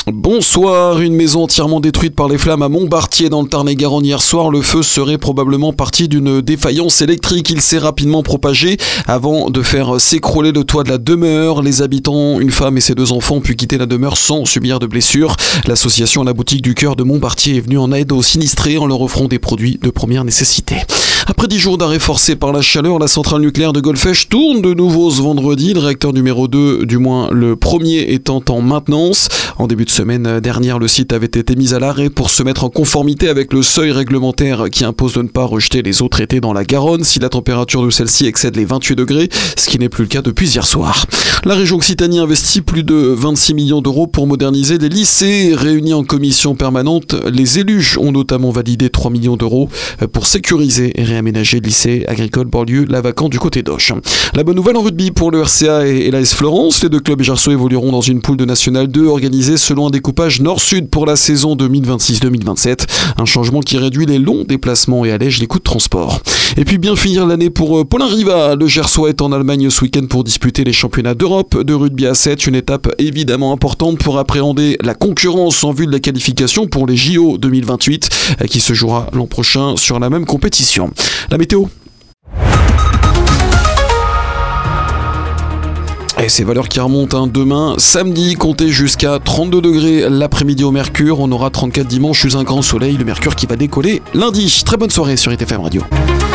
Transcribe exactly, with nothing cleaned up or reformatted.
Bonsoir, une maison entièrement détruite par les flammes à Montbartier dans le Tarn-et-Garonne hier soir. Le feu serait probablement parti d'une défaillance électrique. Il s'est rapidement propagé avant de faire s'écrouler le toit de la demeure. Les habitants, une femme et ses deux enfants, ont pu quitter la demeure sans subir de blessures. L'association La Boutique du Cœur de Montbartier est venue en aide aux sinistrés en leur offrant des produits de première nécessité. Après dix jours d'arrêt forcé par la chaleur, la centrale nucléaire de Golfech tourne de nouveau ce vendredi. Le réacteur numéro deux, du moins le premier, étant en maintenance. En début de semaine dernière, le site avait été mis à l'arrêt pour se mettre en conformité avec le seuil réglementaire qui impose de ne pas rejeter les eaux traitées dans la Garonne si la température de celle-ci excède les vingt-huit degrés, ce qui n'est plus le cas depuis hier soir. La région Occitanie investit plus de vingt-six millions d'euros pour moderniser les lycées. Réunis en commission permanente, les élus ont notamment validé trois millions d'euros pour sécuriser et réaménager le lycée agricole Borlieu-Lavacan du côté d'Auch. La bonne nouvelle en rugby pour le R C A et l'A S Florence. Les deux clubs gersois évolueront dans une poule de National deux organisée selon un découpage nord-sud pour la saison deux mille vingt-six deux mille vingt-sept. Un changement qui réduit les longs déplacements et allège les coûts de transport. Et puis bien finir l'année pour Paulin Riva. Le Gersois est en Allemagne ce week-end pour disputer les championnats d'Europe de rugby à sept. Une étape évidemment importante pour appréhender la concurrence en vue de la qualification pour les J O deux mille vingt-huit qui se jouera l'an prochain sur la même compétition. La météo. Et ces valeurs qui remontent hein, demain, samedi, comptez jusqu'à trente-deux degrés l'après-midi au Mercure. On aura trente-quatre dimanche, sous un grand soleil, le Mercure qui va décoller lundi. Très bonne soirée sur I T F M Radio.